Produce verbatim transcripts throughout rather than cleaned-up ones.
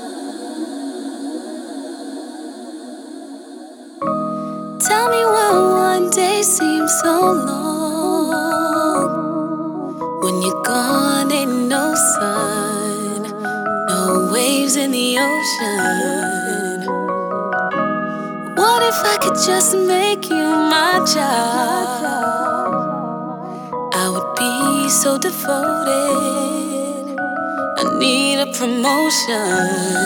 Tell me why one day seems so long. When you're gone, ain't no sun, no waves in the ocean. What if I could just make you my child? I would be so devoted. I need a promotion.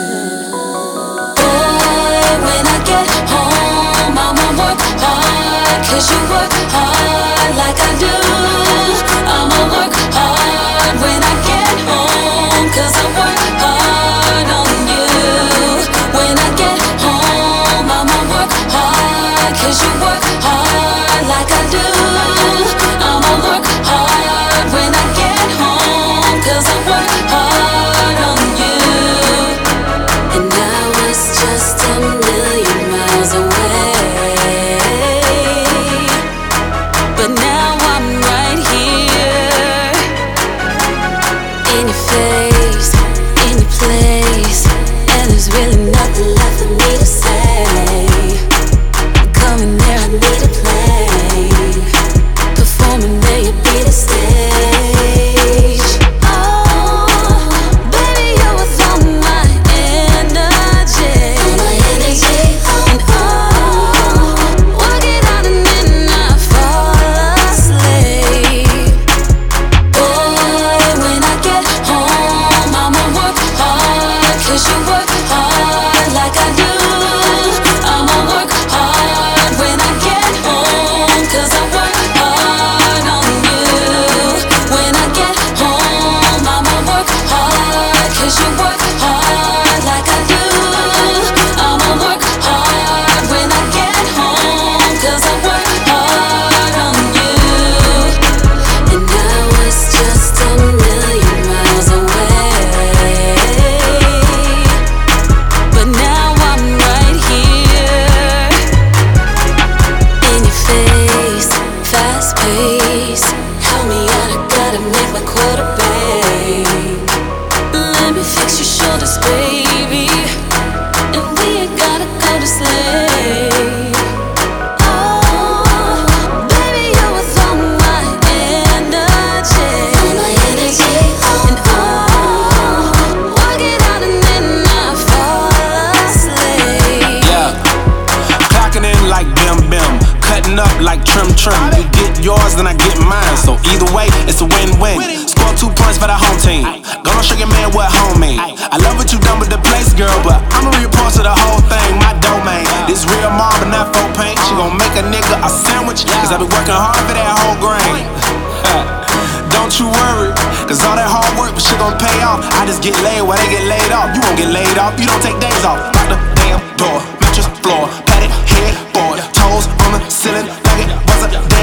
Boy, when I get home, I'ma work hard, cause you work hard like I do. I'ma work hard when I get home, cause I work hard on you. When I get home, I'ma work hard, cause you work hard like I do. I'ma work hard when I get home, cause I work hard on you. And now it's just a million miles away, but now I'm right here, in your face, in your place, and there's really nothing left for me to say. I'm coming there, I need a plane, performing there, you be the stage. Oh, baby, you're with all my energy, all my energy. And oh, work it out and then I fall asleep. Boy, when I get home, I'ma work hard, cause you work hard like I do. I'ma work hard when I get home, cause I work hard on you. When I get home, I'ma work hard, cause you work hard like I do. I'ma work hard when I get home, cause I work hard on you. And now it's just a million miles away, but now I'm right here, in your face, fast pace. Help me out, I gotta make my quota, babe. Let me fix your shoulders, baby, and we ain't gotta go to sleep. Oh, baby, you're with all my energy, all my energy. And oh, work it out and then I fall asleep. Yeah, clocking in like bim bim, cutting up like trim trim. You get yours, then I get mine. So either way, it's a win-win. Score two points for the home team. Gonna show your man what home mean. I love what you done with the place, girl, but I'ma report to the whole thing, my domain. This real marble, not faux paint. She gon' make a nigga a sandwich, cause I been working hard for that whole grain. Don't you worry, cause all that hard work, but shit gon' pay off. I just get laid while they get laid off. You won't get laid off, you don't take days off. Lock the damn door, mattress floor, padded headboard, toes on the ceiling like it was a